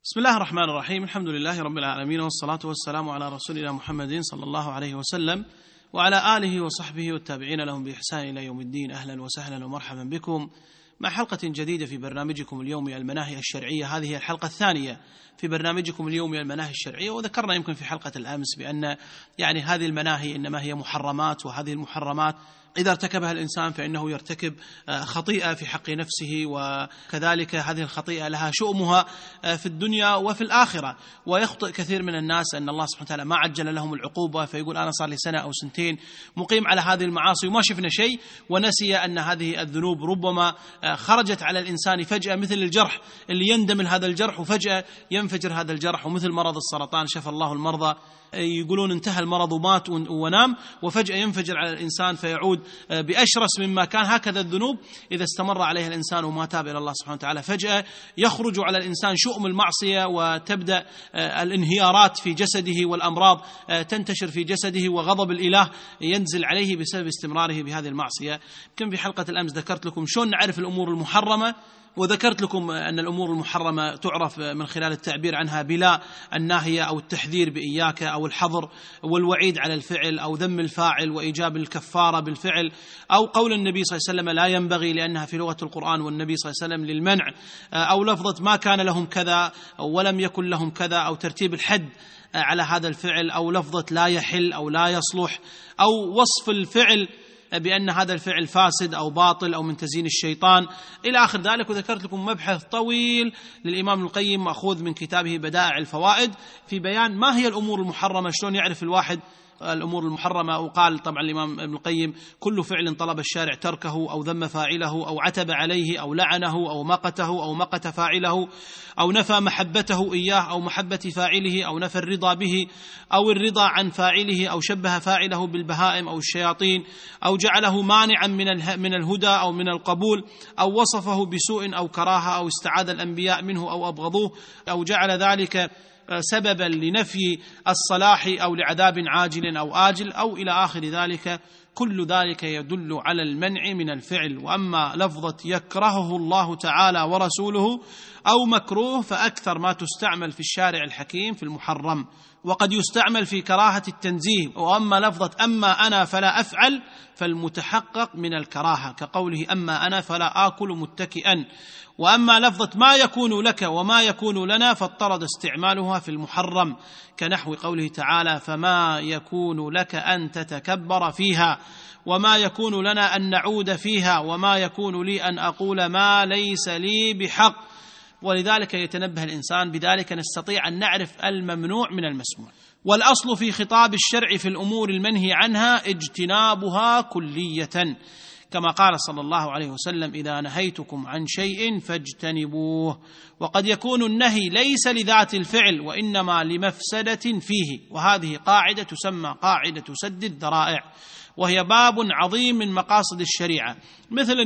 بسم الله الرحمن الرحيم. الحمد لله رب العالمين، والصلاة والسلام على رسولنا محمد صلى الله عليه وسلم وعلى آله وصحبه والتابعين لهم بإحسان إلى يوم الدين. أهلا وسهلا ومرحبا بكم مع حلقة جديدة في برنامجكم اليومي المناهي الشرعية. هذه الحلقة الثانية في برنامجكم اليومي المناهي الشرعية، وذكرنا يمكن في حلقة الأمس بأن هذه المناهي إنما هي محرمات، وهذه المحرمات إذا ارتكبها الإنسان فإنه يرتكب خطيئة في حق نفسه، وكذلك هذه الخطيئة لها شؤمها في الدنيا وفي الآخرة. ويخطئ كثير من الناس أن الله سبحانه وتعالى ما عجل لهم العقوبة، فيقول أنا صار لي سنة أو سنتين مقيم على هذه المعاصي وما شفنا شيء، ونسي أن هذه الذنوب ربما خرجت على الإنسان فجأة، مثل الجرح اللي يندمل هذا الجرح وفجأة ينفجر هذا الجرح، ومثل مرض السرطان شفى الله المرضى، يقولون انتهى المرض ومات ونام، وفجأة ينفجر على الإنسان فيعود بأشرس مما كان. هكذا الذنوب إذا استمر عليها الإنسان وما تاب إلى الله سبحانه وتعالى فجأة يخرج على الإنسان شؤم المعصية، وتبدأ الانهيارات في جسده والأمراض تنتشر في جسده، وغضب الإله ينزل عليه بسبب استمراره بهذه المعصية. كم في حلقة الأمس ذكرت لكم شلون نعرف الأمور المحرمة، وذكرت لكم أن الأمور المحرمة تعرف من خلال التعبير عنها بلا الناهية أو التحذير بإياك، أو الحظر والوعيد على الفعل، أو ذم الفاعل وإيجاب الكفارة بالفعل، أو قول النبي صلى الله عليه وسلم لا ينبغي لأنها في لغة القرآن والنبي صلى الله عليه وسلم للمنع، أو لفظة ما كان لهم كذا ولم يكن لهم كذا، أو ترتيب الحد على هذا الفعل، أو لفظة لا يحل أو لا يصلح، أو وصف الفعل بأن هذا الفعل فاسد أو باطل أو من تزيين الشيطان إلى آخر ذلك. وذكرت لكم مبحث طويل للإمام القيم مأخوذ من كتابه بدائع الفوائد في بيان ما هي الأمور المحرمة، شلون يعرف الواحد الأمور المحرمة. وقال طبعا الإمام ابن القيم كل فعل طلب الشارع تركه أو ذم فاعله أو عتب عليه أو لعنه أو مقته أو مقت فاعله أو نفى محبته إياه أو محبة فاعله أو نفى الرضا به أو الرضا عن فاعله أو شبه فاعله بالبهائم أو الشياطين أو جعله مانعا من الهدى أو من القبول أو وصفه بسوء أو كراهة أو استعاذ الأنبياء منه أو أبغضوه أو جعل ذلك سببا لنفي الصلاح أو لعذاب عاجل أو آجل أو إلى آخر ذلك. كل ذلك يدل على المنع من الفعل. وأما لفظة يكرهه الله تعالى ورسوله أو مكروه فأكثر ما تستعمل في الشارع الحكيم في المحرم، وقد يستعمل في كراهة التنزيه. وأما لفظة أما أنا فلا أفعل فالمتحقق من الكراهة، كقوله أما أنا فلا آكل متكئا. وأما لفظة ما يكون لك وما يكون لنا فاضطرد استعمالها في المحرم، كنحو قوله تعالى فما يكون لك أن تتكبر فيها، وما يكون لنا أن نعود فيها، وما يكون لي أن أقول ما ليس لي بحق. ولذلك يتنبه الإنسان، بذلك نستطيع أن نعرف الممنوع من المسموع. والأصل في خطاب الشرع في الأمور المنهي عنها اجتنابها كلية، كما قال صلى الله عليه وسلم إذا نهيتكم عن شيء فاجتنبوه. وقد يكون النهي ليس لذات الفعل وإنما لمفسدة فيه، وهذه قاعدة تسمى قاعدة سد الذرائع، وهي باب عظيم من مقاصد الشريعة. مثل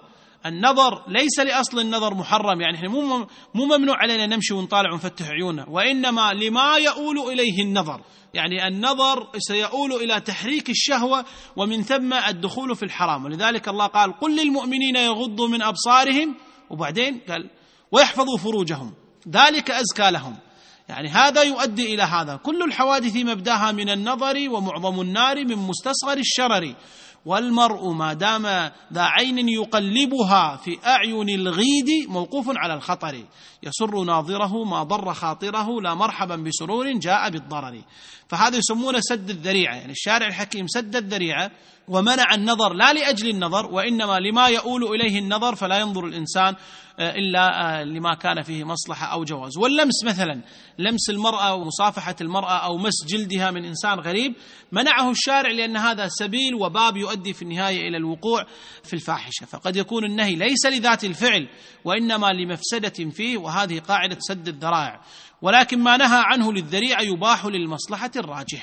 النظر ليس لأصل النظر محرم، يعني احنا مو ممنوع علينا نمشي ونطالع ونفتح عيوننا، وإنما لما يؤول إليه النظر، يعني النظر سيؤول إلى تحريك الشهوة ومن ثم الدخول في الحرام. ولذلك الله قال قل للمؤمنين يغضوا من أبصارهم، وبعدين قال ويحفظوا فروجهم ذلك أزكى لهم. يعني هذا يؤدي إلى هذا. كل الحوادث مبداها من النظر، ومعظم النار من مستصغر الشرر، والمرء ما دام ذا عين يقلبها في أعين الغيد موقوف على الخطر، يسر ناظره ما ضر خاطره، لا مرحبا بسرور جاء بالضرر. فهذا يسمونه سد الذريعة، يعني الشارع الحكيم سد الذريعة ومنع النظر لا لأجل النظر، وإنما لما يؤول إليه النظر، فلا ينظر الإنسان إلا لما كان فيه مصلحة أو جواز. واللمس مثلا، لمس المرأة ومصافحة المرأة أو مس جلدها من إنسان غريب منعه الشارع، لأن هذا سبيل وباب يؤدي في النهاية إلى الوقوع في الفاحشة. فقد يكون النهي ليس لذات الفعل وإنما لمفسدة فيه، وهذه قاعدة سد الذرائع. ولكن ما نهى عنه للذريعة يباح للمصلحة الراجحة.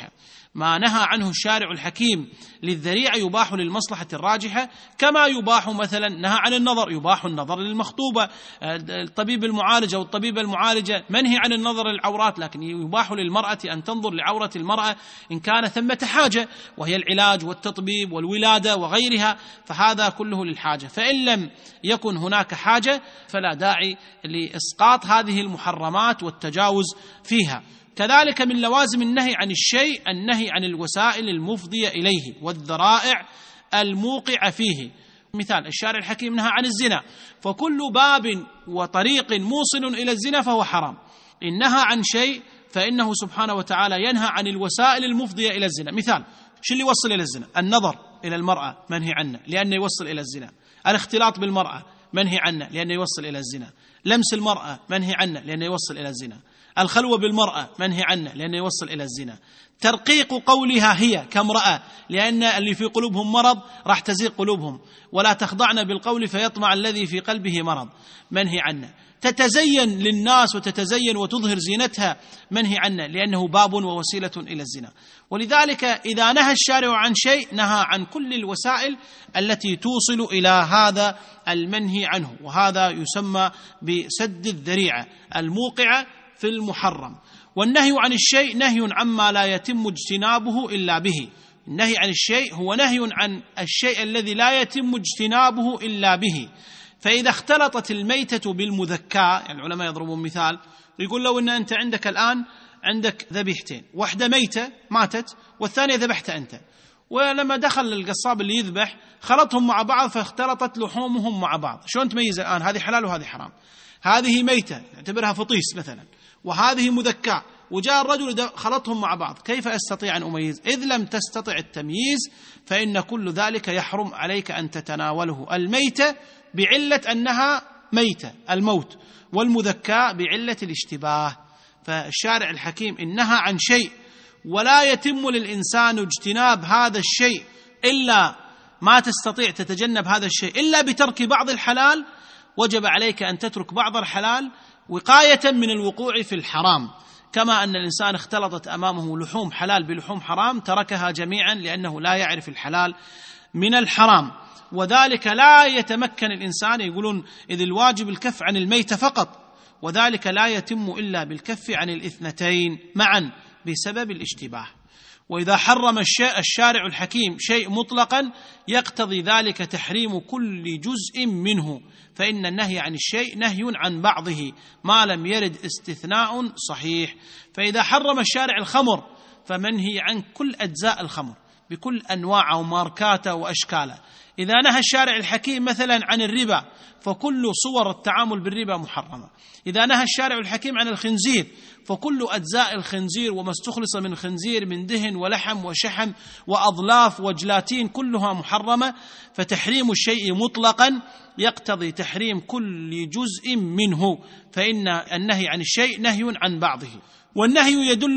ما نهى عنه الشارع الحكيم للذريعة يباح للمصلحة الراجحة، كما يباح مثلا نهى عن النظر، يباح النظر للمخطوبة، الطبيب المعالج أو الطبيبة المعالجة منهي عن النظر للعورات، لكن يباح للمرأة أن تنظر لعورة المرأة إن كان ثمة حاجة، وهي العلاج والتطبيب والولادة وغيرها، فهذا كله للحاجة. فإن لم يكن هناك حاجة فلا داعي لإسقاط هذه المحرمات والتجاوز فيها. كذلك من لوازم النهي عن الشيء النهي عن الوسائل المفضية إليه والذرائع الموقعة فيه. مثال: الشارع الحكيم نهى عن الزنا، فكل باب وطريق موصل إلى الزنا فهو حرام. إن نهى عن شيء فإنه سبحانه وتعالى ينهى عن الوسائل المفضية إلى الزنا. مثال: شو اللي يوصل إلى الزنا؟ النظر إلى المرأة منهي عنه لأنه يوصل إلى الزنا، الاختلاط بالمرأة منهي عنه لأنه يوصل إلى الزنا، لمس المرأة منهي عنه لأنه يوصل إلى الزنا، الخلوة بالمرأة منهي عنه لأنه يوصل إلى الزنا، ترقيق قولها هي كامرأة لأن اللي في قلوبهم مرض راح تزيغ قلوبهم، ولا تخضعن بالقول فيطمع الذي في قلبه مرض منهي عنه، تتزين للناس وتتزين وتظهر زينتها منهي عنه لأنه باب ووسيلة إلى الزنا. ولذلك إذا نهى الشارع عن شيء نهى عن كل الوسائل التي توصل إلى هذا المنهي عنه، وهذا يسمى بسد الذريعة الموقعة في المحرم. والنهي عن الشيء نهي عما لا يتم اجتنابه إلا به. النهي عن الشيء هو نهي عن الشيء الذي لا يتم اجتنابه إلا به. فإذا اختلطت الميتة بالمذكاة، يعني العلماء يضربون مثال، يقول لو أن أنت عندك الآن عندك ذبيحتين، واحدة ميتة ماتت والثانية ذبحتها أنت، ولما دخل القصاب اللي يذبح خلطهم مع بعض فاختلطت لحومهم مع بعض، شلون تميز الآن هذه حلال وهذه حرام؟ هذه ميتة نعتبرها فطيس مثلا، وهذه مذكاة، وجاء الرجل خلطهم مع بعض، كيف أستطيع أن أميز؟ إذ لم تستطع التمييز فإن كل ذلك يحرم عليك أن تتناوله. الميتة بعلة أنها ميتة الموت، والمذكاة بعلة الاشتباه. فالشارع الحكيم إن نهى عن شيء ولا يتم للإنسان اجتناب هذا الشيء إلا ما تستطيع تتجنب هذا الشيء إلا بترك بعض الحلال، وجب عليك أن تترك بعض الحلال وقاية من الوقوع في الحرام. كما أن الإنسان اختلطت أمامه لحوم حلال بلحوم حرام تركها جميعا لأنه لا يعرف الحلال من الحرام. وذلك لا يتمكن الإنسان، يقولون إذ الواجب الكف عن الميت فقط، وذلك لا يتم إلا بالكف عن الاثنتين معا بسبب الاشتباه. وإذا حرم الشارع الحكيم شيء مطلقا يقتضي ذلك تحريم كل جزء منه، فإن النهي عن الشيء نهي عن بعضه ما لم يرد استثناء صحيح. فإذا حرم الشارع الخمر فمنهي عن كل أجزاء الخمر بكل أنواعه وماركاته وأشكاله. إذا نهى الشارع الحكيم مثلا عن الربا فكل صور التعامل بالربا محرمة. إذا نهى الشارع الحكيم عن الخنزير فكل أجزاء الخنزير وما استخلص من خنزير من دهن ولحم وشحم وأضلاف وجلاتين كلها محرمة. فتحريم الشيء مطلقا يقتضي تحريم كل جزء منه، فإن النهي عن الشيء نهي عن بعضه. والنهي يدل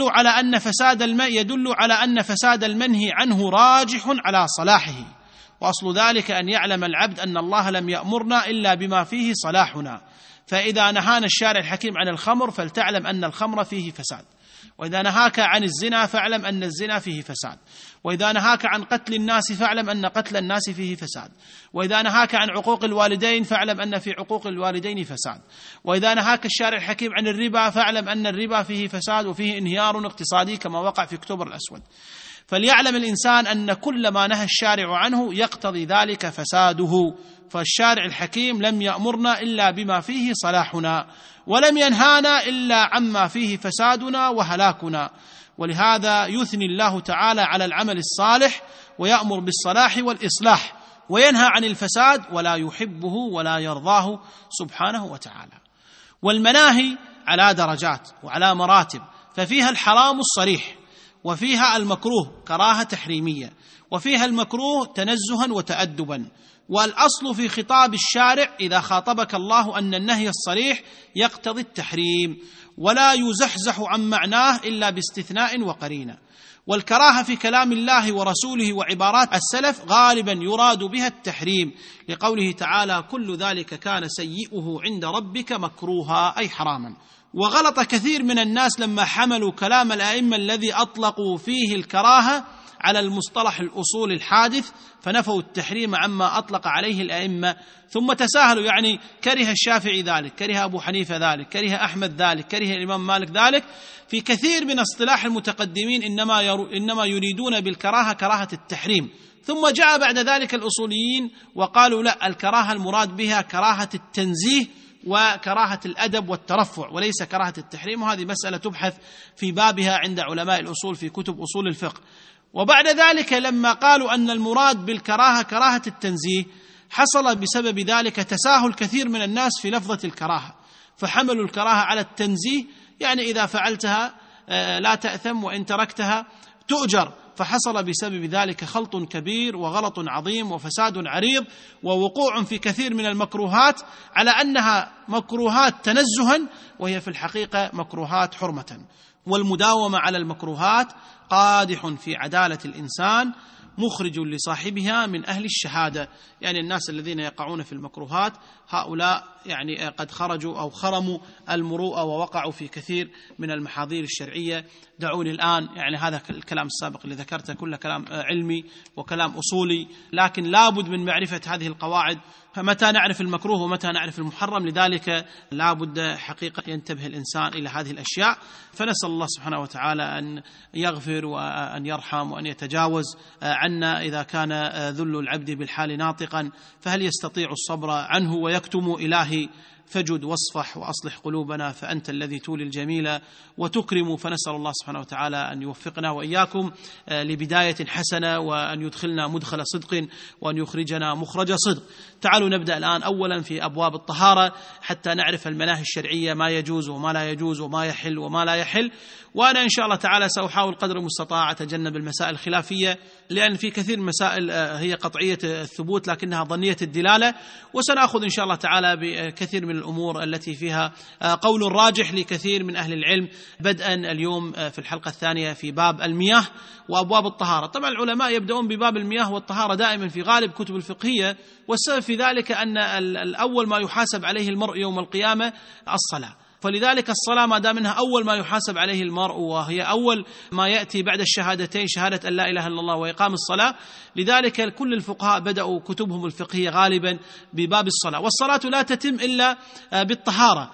على أن فساد المنهي عنه راجح على صلاحه. وأصل ذلك أن يعلم العبد أن الله لم يأمرنا إلا بما فيه صلاحنا. فإذا نهانا الشارع الحكيم عن الخمر فلتعلم أن الخمر فيه فساد، وإذا نهاك عن الزنا فاعلم أن الزنا فيه فساد، وإذا نهاك عن قتل الناس فاعلم أن قتل الناس فيه فساد، وإذا نهاك عن عقوق الوالدين فاعلم أن في عقوق الوالدين فساد، وإذا نهاك الشارع الحكيم عن الربا فاعلم أن الربا فيه فساد وفيه انهيار اقتصادي كما وقع في أكتوبر الأسود. فليعلم الإنسان أن كل ما نهى الشارع عنه يقتضي ذلك فساده. فالشارع الحكيم لم يأمرنا إلا بما فيه صلاحنا، ولم ينهانا إلا عما فيه فسادنا وهلاكنا. ولهذا يثني الله تعالى على العمل الصالح ويأمر بالصلاح والإصلاح، وينهى عن الفساد ولا يحبه ولا يرضاه سبحانه وتعالى. والمناهي على درجات وعلى مراتب، ففيها الحرام الصريح، وفيها المكروه كراهة تحريمية، وفيها المكروه تنزها وتأدبا. والأصل في خطاب الشارع إذا خاطبك الله أن النهي الصريح يقتضي التحريم، ولا يزحزح عن معناه إلا باستثناء وقرينة. والكراهة في كلام الله ورسوله وعبارات السلف غالبا يراد بها التحريم، لقوله تعالى: كل ذلك كان سيئه عند ربك مكروها، أي حراما. وغلط كثير من الناس لما حملوا كلام الأئمة الذي أطلقوا فيه الكراهة على المصطلح الأصولي الحادث، فنفوا التحريم عما أطلق عليه الأئمة، ثم تساهلوا، يعني كره الشافعي ذلك، كره أبو حنيفة ذلك، كره أحمد ذلك، كره الإمام مالك ذلك. في كثير من اصطلاح المتقدمين إنما يريدون بالكراهة كراهة التحريم، ثم جاء بعد ذلك الأصوليين وقالوا لا، الكراهة المراد بها كراهة التنزيه وكراهة الأدب والترفع، وليس كراهة التحريم. وهذه مسألة تبحث في بابها عند علماء الأصول في كتب أصول الفقه. وبعد ذلك لما قالوا أن المراد بالكراهة كراهة التنزيه، حصل بسبب ذلك تساهل كثير من الناس في لفظة الكراهة، فحملوا الكراهة على التنزيه، يعني إذا فعلتها لا تأثم وإن تركتها تؤجر. فحصل بسبب ذلك خلط كبير وغلط عظيم وفساد عريض ووقوع في كثير من المكروهات على أنها مكروهات تنزها، وهي في الحقيقة مكروهات حرمة. والمداومة على المكروهات قادح في عدالة الإنسان، مخرج لصاحبها من أهل الشهادة. يعني الناس الذين يقعون في المكروهات هؤلاء يعني قد خرجوا أو خرموا المروءة ووقعوا في كثير من المحاذير الشرعية. دعوني الآن، يعني هذا الكلام السابق اللي ذكرته كله كلام علمي وكلام أصولي، لكن لابد من معرفة هذه القواعد، فمتى نعرف المكروه ومتى نعرف المحرم. لذلك لابد حقيقة ينتبه الإنسان إلى هذه الأشياء. فنسأل الله سبحانه وتعالى أن يغفر وأن يرحم وأن يتجاوز عنا إذا كان ذل العبد بالحال ناطقا، فهل يستطيع الصبر عنه ويكتم؟ إلهي فجد واصفح وأصلح قلوبنا، فأنت الذي تولي الجميل وتكرم. فنسأل الله سبحانه وتعالى أن يوفقنا وإياكم لبداية حسنة، وأن يدخلنا مدخل صدق، وأن يخرجنا مخرج صدق. تعالوا نبدأ الآن أولا في أبواب الطهارة حتى نعرف المناهي الشرعية، ما يجوز وما لا يجوز، وما يحل وما لا يحل. وأنا إن شاء الله تعالى سأحاول قدر المستطاع أتجنب المسائل الخلافية، لأن في كثير من مسائل هي قطعية الثبوت لكنها ظنية الدلالة، وسنأخذ إن شاء الله تعالى بكثير من الأمور التي فيها قول راجح لكثير من أهل العلم، بدءا اليوم في الحلقة الثانية في باب المياه وأبواب الطهارة. طبعا العلماء يبدأون بباب المياه والطهارة دائما في غالب كتب الفقهية، والسبب في ذلك أن الأول ما يحاسب عليه المرء يوم القيامة الصلاة، فلذلك الصلاة ما دام منها أول ما يحاسب عليه المرء، وهي أول ما يأتي بعد الشهادتين، شهادة أن لا إله إلا الله وإقام الصلاة، لذلك كل الفقهاء بدأوا كتبهم الفقهية غالبا بباب الصلاة. والصلاة لا تتم إلا بالطهارة،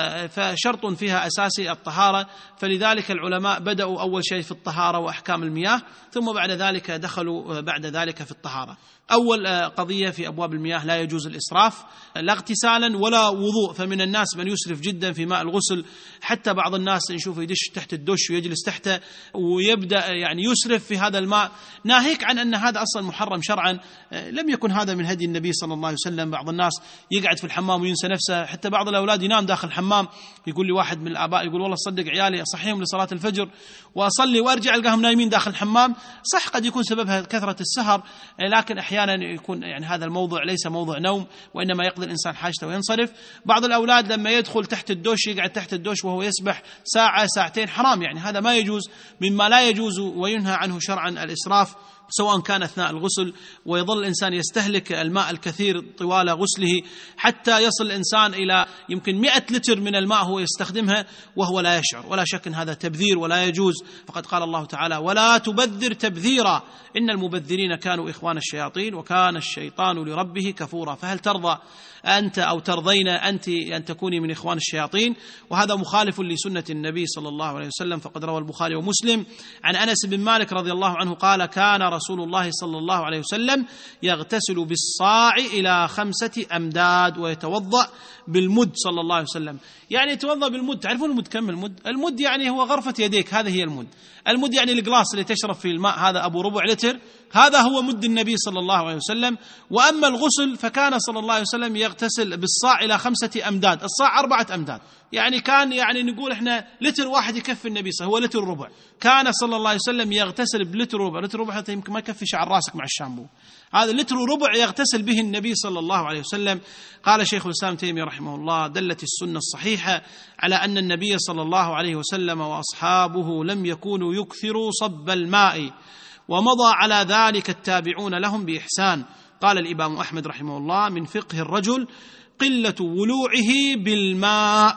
فشرط فيها أساسي الطهارة، فلذلك العلماء بدأوا أول شيء في الطهارة وأحكام المياه، ثم بعد ذلك دخلوا بعد ذلك في الطهارة. أول قضية في أبواب المياه: لا يجوز الإسراف، لا اغتسالا ولا وضوء. فمن الناس من يسرف جدا في ماء الغسل، حتى بعض الناس نشوفه يدش تحت الدش ويجلس تحته ويبدأ يعني يسرف في هذا الماء، ناهيك عن أن هذا أصلا محرم شرعا. لم يكن هذا من هدي النبي صلى الله عليه وسلم. بعض الناس يقعد في الحمام وينسى نفسه، حتى بعض الأولاد ينام داخل الحمام. يقول لي واحد من الآباء، يقول والله صدق عيالي أصحيهم لصلاة الفجر وأصلي وأرجع ألقاهم نايمين داخل الحمام. صح قد يكون سببها كثرة السهر، لكن أحيانا يكون يعني هذا الموضوع ليس موضوع نوم، وإنما يقضي الإنسان حاجته وينصرف. بعض الأولاد لما يدخل تحت الدش يقعد تحت الدش وهو يسبح ساعة ساعتين، حرام، يعني هذا ما يجوز، مما لا يجوز وينهى عنه شرعا الإسراف، سواء كان أثناء الغسل ويظل الإنسان يستهلك الماء الكثير طوال غسله حتى يصل الإنسان إلى يمكن 100 لتر من الماء هو يستخدمها وهو لا يشعر، ولا شك أن هذا تبذير ولا يجوز. فقد قال الله تعالى: ولا تبذر تبذيرا إن المبذرين كانوا إخوان الشياطين وكان الشيطان لربه كفورا. فهل ترضى أنت أو ترضين أنت أن تكوني من إخوان الشياطين؟ وهذا مخالف لسنة النبي صلى الله عليه وسلم. فقد روى البخاري ومسلم عن أنس بن مالك رضي الله عنه قال: كان رسول الله صلى الله عليه وسلم يغتسل بالصاع إلى 5 أمداد ويتوضأ بالمد صلى الله عليه وسلم. يعني يتوضأ بالمد. تعرفون المد كم؟ المد يعني هو غرفة يديك، هذا هي المد. المد يعني الجلاس اللي تشرب فيه الماء، هذا أبو ربع لتر، هذا هو مد النبي صلى الله عليه وسلم. وأما الغسل فكان صلى الله عليه وسلم يغتسل بالصاع إلى 5 أمداد. الصاع 4 أمداد، يعني كان يعني نقول إحنا لتر واحد يكفي النبي صلى الله عليه وسلم، هو لتر ربع. كان صلى الله عليه وسلم يغتسل بلتر ربع. لتر ربع حتى يمكن ما يكفي شعر راسك مع الشامبو، هذا لتر ربع يغتسل به النبي صلى الله عليه وسلم. قال شيخ الإسلام تيمية رحمه الله: دلت السنة الصحيحة على أن النبي صلى الله عليه وسلم وأصحابه لم يكونوا يكثروا صب الماء، ومضى على ذلك التابعون لهم بإحسان. قال الإمام أحمد رحمه الله: من فقه الرجل قلة ولوعه بالماء.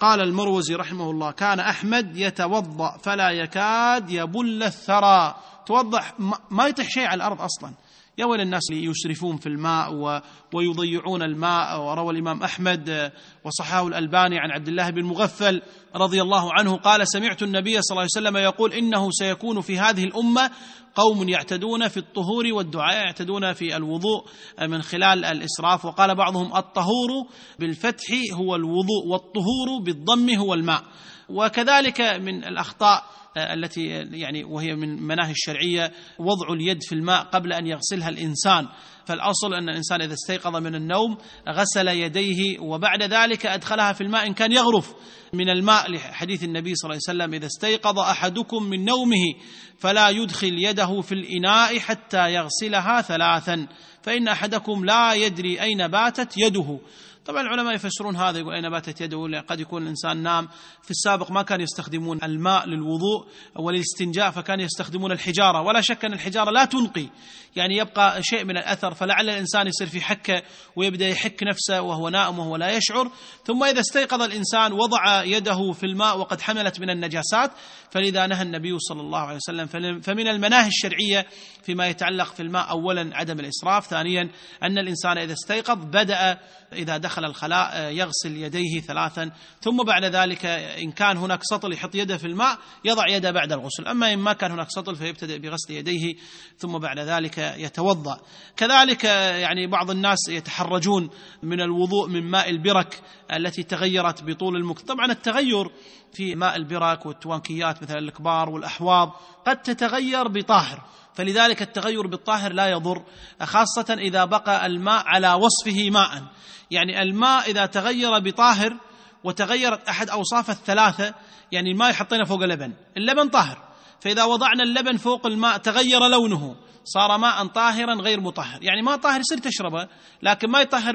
قال المروزي رحمه الله: كان أحمد يتوضأ فلا يكاد يبل الثرى. توضأ ما يطيح شيء على الأرض أصلا. يا ويل الناس اللي يسرفون في الماء ويضيعون الماء. وروى الإمام أحمد وصححه الألباني عن عبد الله بن مغفل رضي الله عنه قال: سمعت النبي صلى الله عليه وسلم يقول: إنه سيكون في هذه الأمة قوم يعتدون في الطهور والدعاء، يعتدون في الوضوء من خلال الإسراف. وقال بعضهم: الطهور بالفتح هو الوضوء، والطهور بالضم هو الماء. وكذلك من الأخطاء التي يعني وهي من مناهي الشرعية وضع اليد في الماء قبل أن يغسلها الإنسان. فالأصل أن الإنسان إذا استيقظ من النوم غسل يديه وبعد ذلك أدخلها في الماء إن كان يغرف من الماء، لحديث النبي صلى الله عليه وسلم: إذا استيقظ أحدكم من نومه فلا يدخل يده في الإناء حتى يغسلها 3، فإن أحدكم لا يدري أين باتت يده. طبعا العلماء يفسرون هذا، يقول أين باتت يده، قد يكون الإنسان نام. في السابق ما كان يستخدمون الماء للوضوء وللاستنجاء، فكان يستخدمون الحجارة، ولا شك أن الحجارة لا تنقي، يعني يبقى شيء من الأثر، فلعل الإنسان يصير في حكة ويبدأ يحك نفسه وهو نائم وهو لا يشعر. ثم إذا استيقظ الإنسان وضع يده في الماء وقد حملت من النجاسات، فلذا نهى النبي صلى الله عليه وسلم. فمن المناهي الشرعية فيما يتعلق في الماء: أولا عدم الإسراف، ثانيا أن الإنسان إذا استيقظ بدأ إذا دخل الخلاء يغسل يديه 3، ثم بعد ذلك إن كان هناك سطل يحط يده في الماء يضع يده بعد الغسل، أما إن ما كان هناك سطل فيبتدئ بغسل يديه ثم بعد ذلك يتوضأ. كذلك يعني بعض الناس يتحرجون من الوضوء من ماء البرك التي تغيرت بطول المكث. طبعا التغير في ماء البرك والتوانكيات مثل الكبار والأحواض قد تتغير بطاهر، فلذلك التغير بالطاهر لا يضر، خاصة إذا بقى الماء على وصفه ماء. يعني الماء إذا تغير بطاهر وتغيرت أحد أوصاف الثلاثة، يعني الماء حطينا فوق اللبن طاهر، فإذا وضعنا اللبن فوق الماء تغير لونه صار ماء طاهرا غير مطهر، يعني ماء طاهر يصير تشربه لكن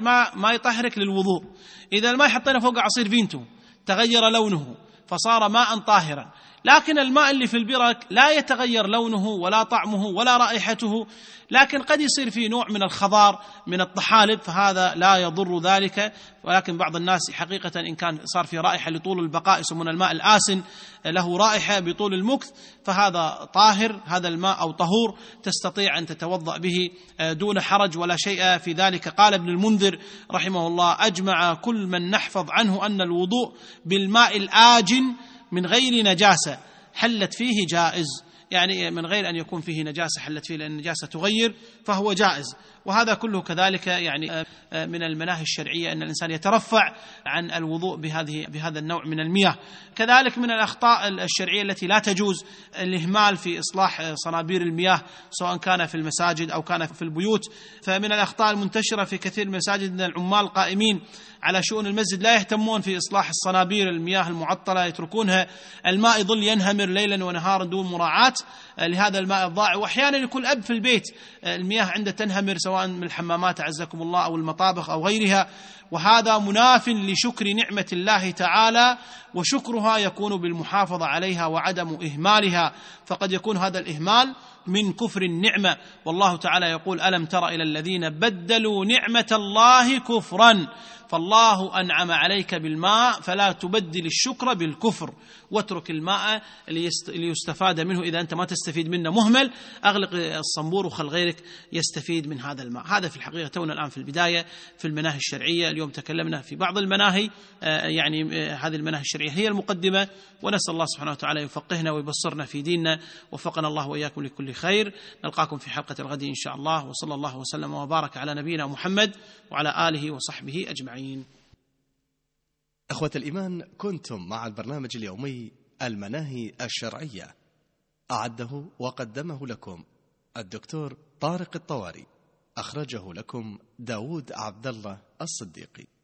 ما يطهرك للوضوء. إذا الماء حطينا فوق عصير فينتو تغير لونه فصار ماء طاهرا، لكن الماء اللي في البرك لا يتغير لونه ولا طعمه ولا رائحته، لكن قد يصير فيه نوع من الخضار من الطحالب، فهذا لا يضر ذلك. ولكن بعض الناس حقيقة إن كان صار فيه رائحة لطول البقاء، يسمون الماء الآسن له رائحة بطول المكث، فهذا طاهر، هذا الماء أو طهور تستطيع أن تتوضأ به دون حرج ولا شيء في ذلك. قال ابن المنذر رحمه الله: أجمع كل من نحفظ عنه أن الوضوء بالماء الآجن من غير نجاسة حلت فيه جائز، يعني من غير أن يكون فيه نجاسة حلت فيه، لأن النجاسة تغير فهو جائز. وهذا كله كذلك يعني من المناهي الشرعية أن الإنسان يترفع عن الوضوء بهذا النوع من المياه. كذلك من الأخطاء الشرعية التي لا تجوز الإهمال في إصلاح صنابير المياه، سواء كان في المساجد أو كان في البيوت. فمن الأخطاء المنتشرة في كثير من المساجد أن العمال قائمين على شؤون المسجد لا يهتمون في إصلاح الصنابير المياه المعطلة، يتركونها الماء يظل ينهمر ليلا ونهارا دون مراعاة لهذا الماء الضائع. وأحيانا يكون أب في البيت المياه عنده تنهمر سواء من الحمامات أعزكم الله أو المطابخ أو غيرها، وهذا مناف لشكر نعمة الله تعالى، وشكرها يكون بالمحافظة عليها وعدم إهمالها، فقد يكون هذا الإهمال من كفر النعمة. والله تعالى يقول: ألم تر إلى الذين بدلوا نعمة الله كفرا، فالله أنعم عليك بالماء فلا تبدل الشكر بالكفر، واترك الماء ليستفاد منه، إذا أنت ما تستفيد منه مهمل أغلق الصنبور وخل غيرك يستفيد من هذا الماء. هذا في الحقيقة تونا الآن في البداية في المناهي الشرعية. اليوم تكلمنا في بعض المناهي، يعني هذه المناهي الشرعية هي المقدمة، ونسأل الله سبحانه وتعالى يفقهنا ويبصرنا في ديننا، وفقنا الله وإياكم لكل خير. نلقاكم في حلقة الغد إن شاء الله، وصلى الله وسلم وبارك على نبينا محمد وعلى آله وصحبه أجمعين. أخوة الإيمان، كنتم مع البرنامج اليومي المناهي الشرعية، أعده وقدمه لكم الدكتور طارق الطواري، أخرجه لكم داود عبد الله الصديقي.